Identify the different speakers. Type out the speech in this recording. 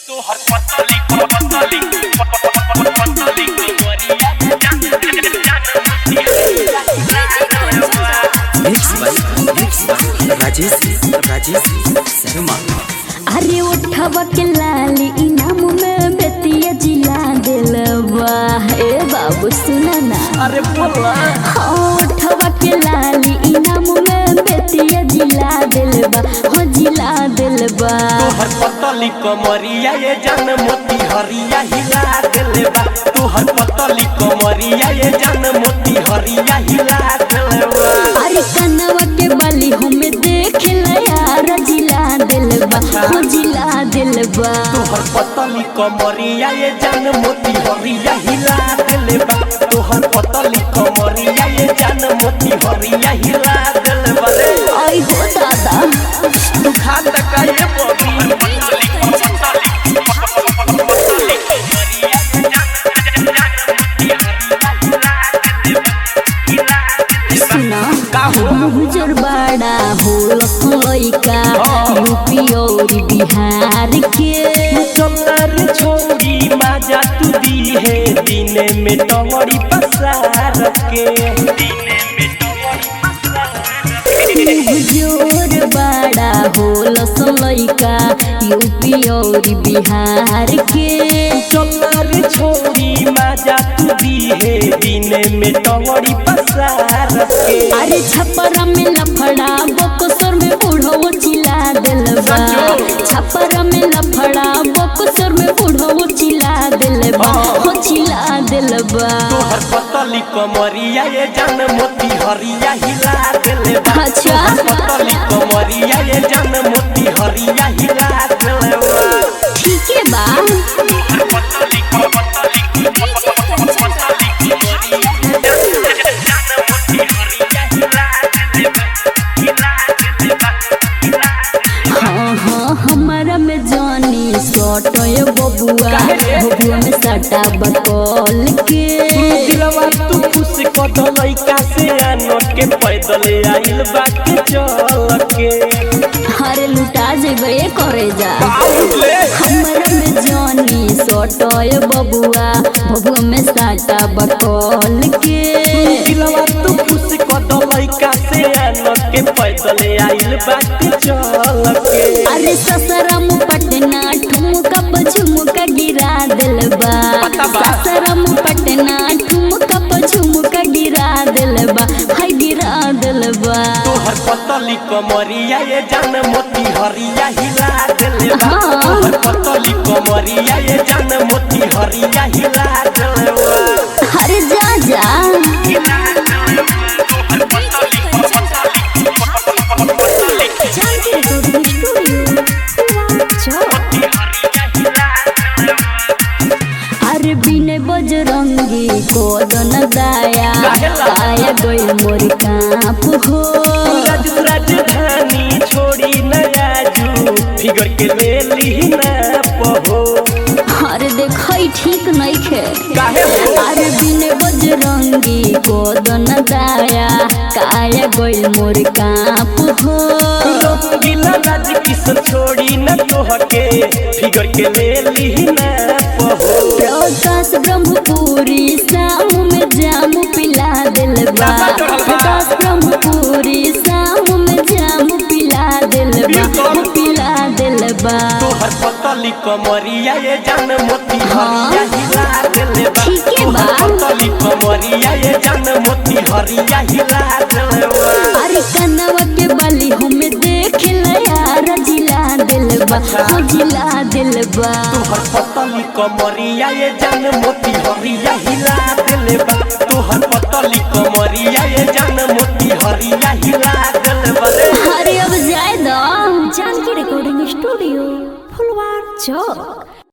Speaker 1: तो हर पतली पतली पतली गोरिया
Speaker 2: राजेश शर्मा।
Speaker 3: अरे उठवा के लाली इनाम में बेतिया जिला दिलवा। ए बाबू सुना ना,
Speaker 1: अरे बोला
Speaker 3: उठवा के लाली इनाम में बेतिया जिला दिलवा। हो जिला दिलवा।
Speaker 1: तो हर पतली कमरिया ये जान मोती हरिया हिला दिलवा। तो हर पतली कमरिया ये जान मोती हरिया हिला दिलवा।
Speaker 3: अरे कनवा के बाली हमें देख यार जिला दिलवा। हो जिला दिलवा।
Speaker 1: तो हर पतली कमरिया ये जान मोती हरिया हिला दिलवा। तो हर पतली कमरिया ये जान मोती हरिया हिला दिलवा।
Speaker 3: आई हो दादा
Speaker 1: दुखा तक ये बोली
Speaker 3: सुना मुझर बड़ा हो लइका यूपी और बिहार के।
Speaker 1: चमर छोड़ी माजा तू दी है दिने में टवड़ी पसार के।
Speaker 3: जोर बड़ा हो लइका यूपी और बिहार के।
Speaker 1: चमर छोड़ी माजा तू दी है दिने में टवड़ी पसार के।
Speaker 3: अरे छपरा में लफड़ा बक्सर में बूढ़ो चिल्ला दिलवा। छपरा में लफड़ा बक्सर में बूढ़ो चिल्ला दिलवा। हो चिल्ला दिलवा।
Speaker 1: तो हर पतली कमरिया ये जान मोती हरिया हिला दिलवा।
Speaker 3: अच्छा
Speaker 1: पतली कमरिया ये जान मोती हरिया हिला दिलवा।
Speaker 3: ठीक है बा। हाँ हमारा में जानी सटय बबुआ। बबुआ में सटा बकल के।
Speaker 1: दिलवा तू खुश कद लइका से आनो के पैदल आइल बाके चल के।
Speaker 3: अरे लुटा जेबे करे जा। हमारा में जानी सटय बबुआ। बबुआ में सटा बकल के।
Speaker 1: दिलवा तू खुश कद लइका से आनो के पैदल आइल बाके चल के।
Speaker 3: अरे ससरम पटना ठुमका पझुमका गिरा दिलबा। ससरम पटना ठुमका पझुमका गिरा दिलबा। हाय गिरा दिलबा।
Speaker 1: तो हर पतली कमरिया ये जान मोती हरिया हिला दिलवा। तो हर पतली कमरिया ये जान मोती हरिया हिला दिलवा।
Speaker 3: अरे जा जा अरे बिने बजरंगी कोदन दाया काया गई मोर काप हो।
Speaker 1: राजधानी छोड़ी नयाजू फिगर के मेली ना पहो।
Speaker 3: अरे देखई ठीक नहीं खे।
Speaker 1: काहे हो?
Speaker 3: अरे बिने बजरंगी कोदन दाया काया गई मोर काप हो।
Speaker 1: गिला राज किशन छोड़ी न तोहके फिगर के मेली ना पहो।
Speaker 3: प्रकाश ब्रह्मपुरी शाम में जाम पिला दिलबा। प्रकाश ब्रह्मपुरी शाम में जाम पिला दिलबा। पिला दिलबा।
Speaker 1: तो हर पतली कमरिया ये जान मोती हरिया हिला दिलवा।
Speaker 3: ठीक है बा।
Speaker 1: पतली कमरिया ये जान मोती हरिया हिला दिलवा।
Speaker 3: अरे कनवा के बाली हमें देख यार जिला दिलबा। हो जिला दिलबा।
Speaker 1: तो हर पतली कमरिया ये जान मोती हरिया हिला दिलवा। तो हर पतली कमरिया ये जान मोती हरिया हिला